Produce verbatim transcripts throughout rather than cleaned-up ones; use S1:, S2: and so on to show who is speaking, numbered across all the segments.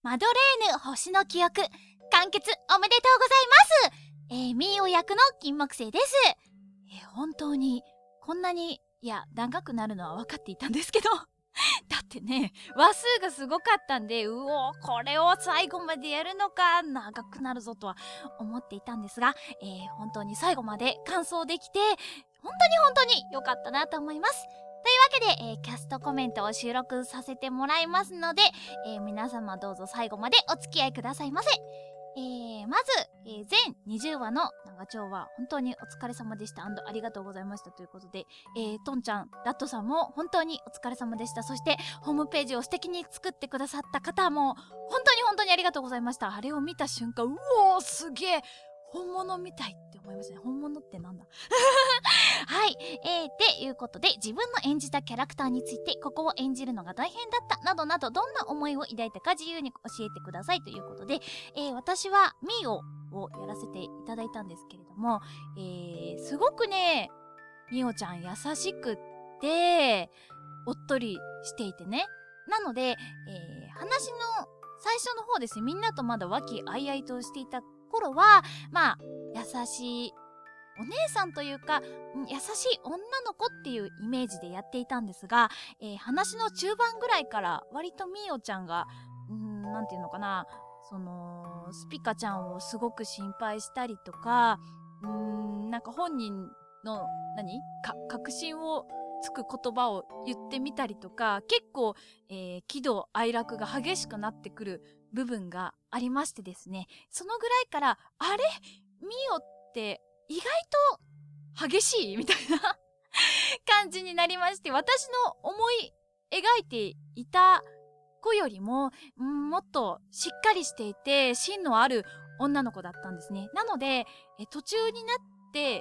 S1: マドレーヌ星の記憶完結おめでとうございます。えー、ミーオ役の金木犀です。えー、本当にこんなにいや長くなるのは分かっていたんですけどだってね話数がすごかったんで、うおこれを最後までやるのか長くなるぞとは思っていたんですが、えー、本当に最後まで完走できて本当に本当に良かったなと思います。というわけで、えー、キャストコメントを収録させてもらいますので、えー、皆様どうぞ最後までお付き合いくださいませ。えー、まず、えー、全にじゅうわの長丁は本当にお疲れ様でした&ありがとうございましたということで、えー、トンちゃん、ラットさんも本当にお疲れ様でした。そしてホームページを素敵に作ってくださった方も本当に本当にありがとうございました。あれを見た瞬間、うおーすげえ本物みたいって思いましたね。本物ってなんだはい、えー、っていうことで自分の演じたキャラクターについて、ここを演じるのが大変だったなどなど、どんな思いを抱いたか自由に教えてくださいということで、えー、私はミオをやらせていただいたんですけれども、えー、すごくねミオちゃん優しくっておっとりしていてね、なので、えー、話の最初の方ですね、みんなとまだ和気あいあいとしていた頃はまあ優しいお姉さんというか優しい女の子っていうイメージでやっていたんですが、えー、話の中盤ぐらいから割とミオちゃんがうーんなんていうのかな、そのスピカちゃんをすごく心配したりとか、うーんなんか本人の何か確信をつく言葉を言ってみたりとか、結構、えー、喜怒哀楽が激しくなってくる部分がありましてですね、そのぐらいからあれミオって意外と激しいみたいな感じになりまして、私の思い描いていた子よりもんもっとしっかりしていて芯のある女の子だったんですね。なのでえ途中になって、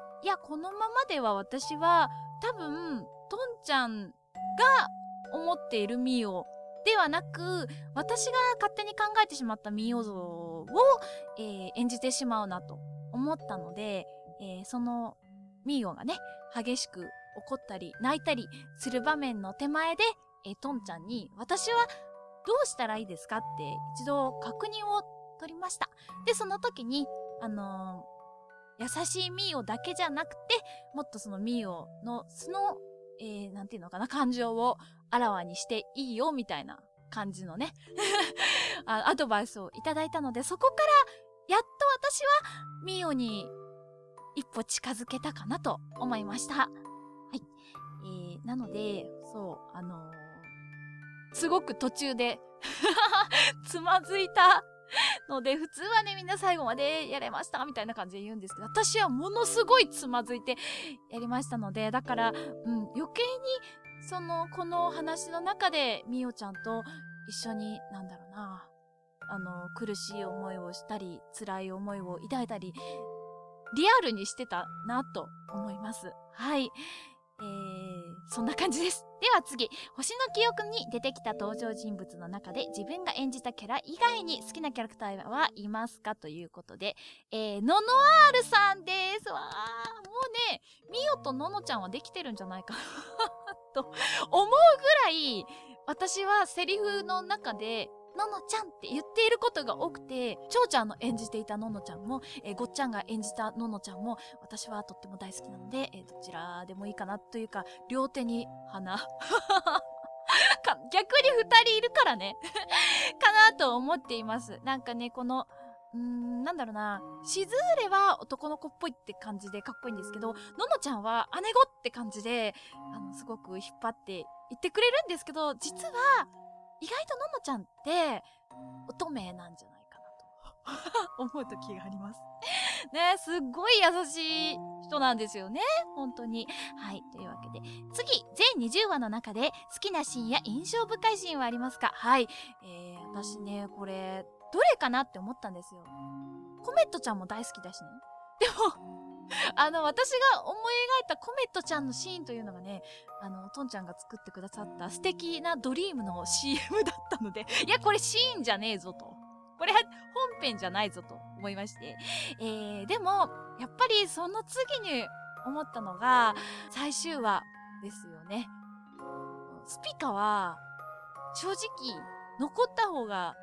S1: いやこのままでは私は多分トンちゃんが思っているミオではなく、私が勝手に考えてしまったミオ像を、えー、演じてしまうなと思ったので、えー、そのミオがね激しく怒ったり泣いたりする場面の手前で、えー、トンちゃんに私はどうしたらいいですかって一度確認を取りました。でその時にあのー、優しいミオだけじゃなくて、もっとそのミオの素の、えー、なんていうのかな、感情をあらわにしていいよみたいな感じのねあアドバイスをいただいたので、そこからやっと私はミオに一歩近づけたかなと思いました。はい、えー、なのでそうあのー、すごく途中でつまずいたので、普通はねみんな最後までやれましたみたいな感じで言うんですけど、私はものすごいつまずいてやりましたので、だから、うん、余計にそのこの話の中でミオちゃんと一緒になんだろうな、あの苦しい思いをしたり辛い思いを抱いたりリアルにしてたなと思います。はい、えー、そんな感じです。では次、星の記憶に出てきた登場人物の中で自分が演じたキャラ以外に好きなキャラクターはいますかということで、えー、ノノアールさんです。わー、もうねミオとノノちゃんはできてるんじゃないかなと思うぐらい、私はセリフの中でののちゃんって言っていることが多くて、ちょうちゃんの演じていたののちゃんも、えー、ごっちゃんが演じたののちゃんも私はとっても大好きなので、えー、どちらでもいいかなというか、両手に花か逆にふたりいるからねかなと思っています。なんかねこのうーんなんだろうな、しずーれは男の子っぽいって感じでかっこいいんですけど、ののちゃんは姉子って感じであのすごく引っ張って言ってくれるんですけど、実は意外とののちゃんって乙女なんじゃないかなと思う時がありますね。すっごい優しい人なんですよね本当に。はい、というわけで次、全にじゅうわの中で好きなシーンや印象深いシーンはありますか？はい、えー、私ねこれどれかなって思ったんですよ。コメットちゃんも大好きだしね。でもあの私が思い描いたコメットちゃんのシーンというのがね、あのトンちゃんが作ってくださった素敵なドリームの シーエム だったのでいやこれシーンじゃねえぞと、これ本編じゃないぞと思いまして、えー、でもやっぱりその次に思ったのが最終話ですよね。スピカは正直残った方が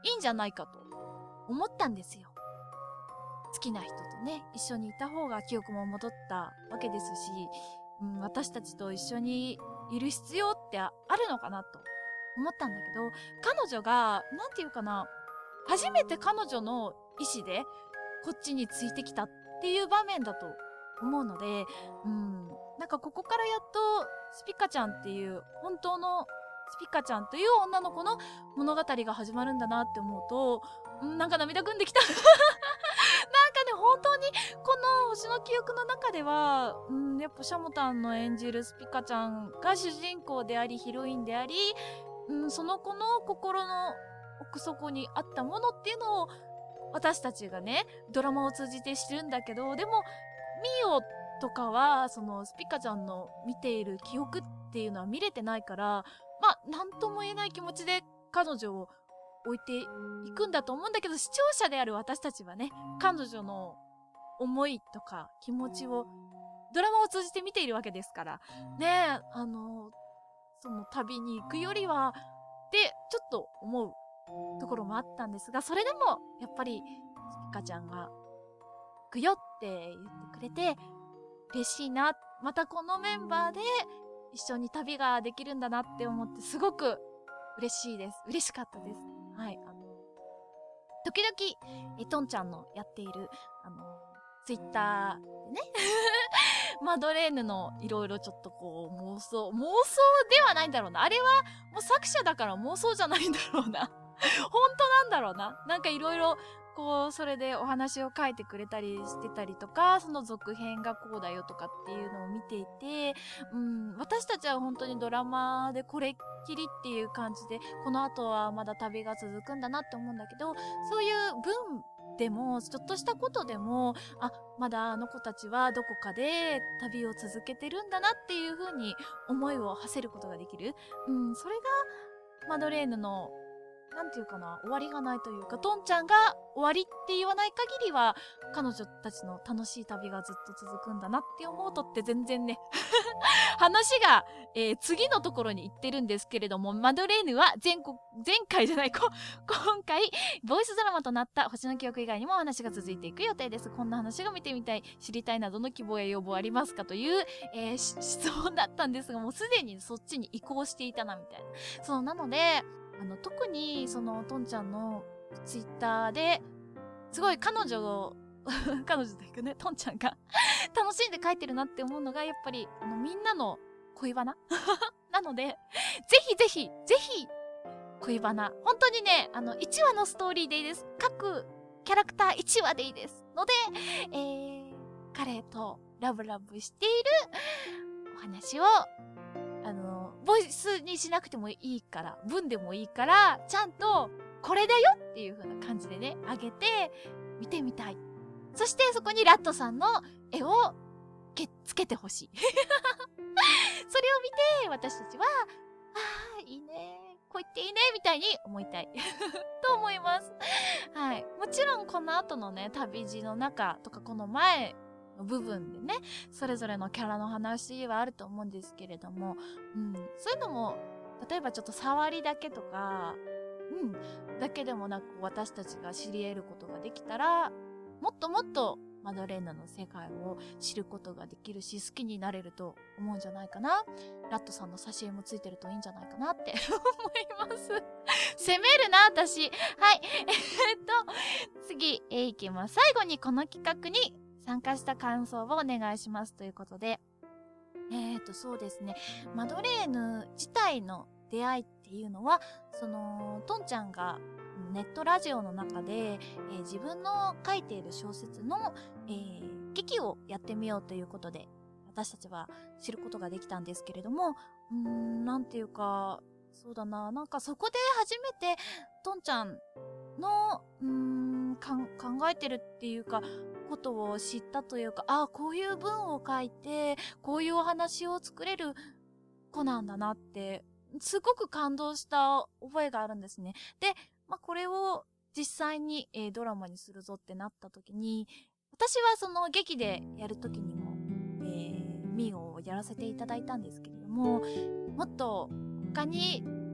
S1: いいんじゃないかと思ったんですよ。好きな人とね、一緒にいた方が記憶も戻ったわけですし、うん、私たちと一緒にいる必要ってあるのかなと思ったんだけど、彼女が、なんていうかな、初めて彼女の意思でこっちについてきたっていう場面だと思うので、うん、なんかここからやっとスピカちゃんっていう本当のスピカちゃんという女の子の物語が始まるんだなって思うと、うん、なんか涙ぐんできたなんかね、本当にこの星の記憶の中では、うん、やっぱシャモタンの演じるスピカちゃんが主人公でありヒロインであり、うん、その子の心の奥底にあったものっていうのを私たちがねドラマを通じて知るんだけど、でもミオとかはそのスピカちゃんの見ている記憶っていうのは見れてないから、まあ何とも言えない気持ちで彼女を置いていくんだと思うんだけど、視聴者である私たちはね、彼女の思いとか気持ちをドラマを通じて見ているわけですからね。えあのその旅に行くよりはってちょっと思うところもあったんですが、それでもやっぱりスピカちゃんが行くよって言ってくれて嬉しいな。またこのメンバーで一緒に旅ができるんだなって思ってすごく嬉しいです。嬉しかったです。はい、あの時々えトンちゃんのやっているあのツイッターでねマドレーヌのいろいろちょっとこう妄想妄想ではないんだろうな、あれはもう作者だから妄想じゃないんだろうな本当なんだろうな。なんかいろいろこうそれでお話を書いてくれたりしてたりとか、その続編がこうだよとかっていうのを見ていて、うん、私たちは本当にドラマでこれっきりっていう感じで、この後はまだ旅が続くんだなって思うんだけど、そういう文でもちょっとしたことでも、あ、まだあの子たちはどこかで旅を続けてるんだなっていう風に思いを馳せることができる。うん、それがマドレーヌのなんていうかな、終わりがないというか、トンちゃんが終わりって言わない限りは彼女たちの楽しい旅がずっと続くんだなって思うとって全然ね話が、えー、次のところに行ってるんですけれども、マドレーヌは前国前回じゃないこ今回ボイスドラマとなった星の記憶以外にもお話が続いていく予定です。こんな話が見てみたい、知りたいなどの希望や要望ありますかという、えー、質問だったんですが、もうすでにそっちに移行していたなみたいな。そうなのであの特にそのトンちゃんのツイッターですごい彼女を彼女というかね、トンちゃんが楽しんで書いてるなって思うのがやっぱりあのみんなの恋バナなので、ぜひぜひぜひ恋バナ本当にね、あのいちわのストーリーでいいです。各キャラクターいちわでいいですので、えー、彼とラブラブしているお話をあのボイスにしなくてもいいから、文でもいいからちゃんとこれだよっていう風な感じでねあげて見てみたい。そしてそこにラットさんの絵をけつけてほしいそれを見て私たちはあーいいね、こう言っていいねみたいに思いたいと思います。はい、もちろんこの後のね旅路の中とかこの前の部分でねそれぞれのキャラの話はあると思うんですけれども、うん、そういうのも例えばちょっと触りだけとか、うん、だけでもなく私たちが知り得ることができたら、もっともっとマドレーヌの世界を知ることができるし好きになれると思うんじゃないかな。ラットさんの挿絵もついてるといいんじゃないかなって思います攻めるな私。はいえっと次えいきます。最後にこの企画に参加した感想をお願いしますということで、えーとそうですね、マドレーヌ自体の出会いっていうのはそのトンちゃんがネットラジオの中で、えー、自分の書いている小説の、えー、劇をやってみようということで私たちは知ることができたんですけれども、うーんなんていうかそうだな、なんかそこで初めてトンちゃんのうーんかん考えてるっていうかことを知ったというか、あ、こういう文を書いてこういうお話を作れる子なんだなってすごく感動した覚えがあるんですね。で、まあ、これを実際に、えー、ドラマにするぞってなった時に、私はその劇でやる時にも、えー、ミオをやらせていただいたんですけれども、もっと他に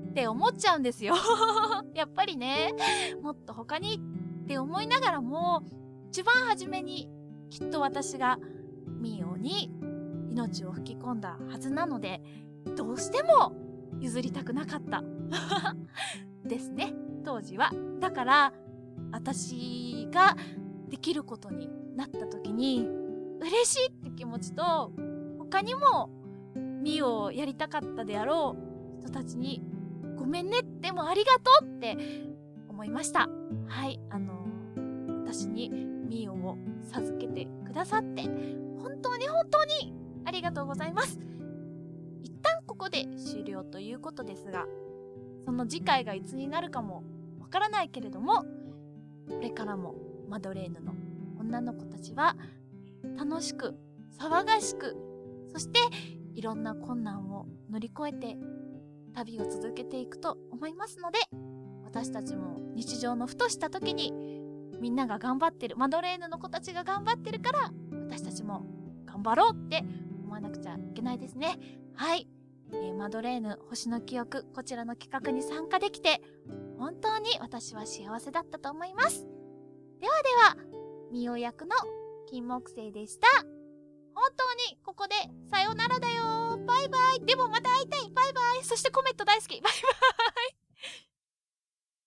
S1: って思っちゃうんですよやっぱりね、もっと他にって思いながらも、一番初めにきっと私がミオに命を吹き込んだはずなので、どうしても譲りたくなかったですね、当時は。だから私ができることになった時に嬉しいって気持ちと、他にもミオをやりたかったであろう人たちにごめんね、でもありがとうって思いました。はい、あの私にミオを授けてくださって本当に本当にありがとうございます。一旦ここで終了ということですが、その次回がいつになるかもわからないけれども、これからもマドレーヌの女の子たちは楽しく騒がしく、そしていろんな困難を乗り越えて旅を続けていくと思いますので、私たちも日常のふとした時にみんなが頑張ってる、マドレーヌの子たちが頑張ってるから私たちも頑張ろうって思わなくちゃいけないですね。はい、えー、マドレーヌ星の記憶、こちらの企画に参加できて本当に私は幸せだったと思います。ではでは、ミオ役の金木犀でした。本当にここでさよならだよ、バイバイ。でもまた会いたい、バイバイ。そしてコメット大好き、バイバイ。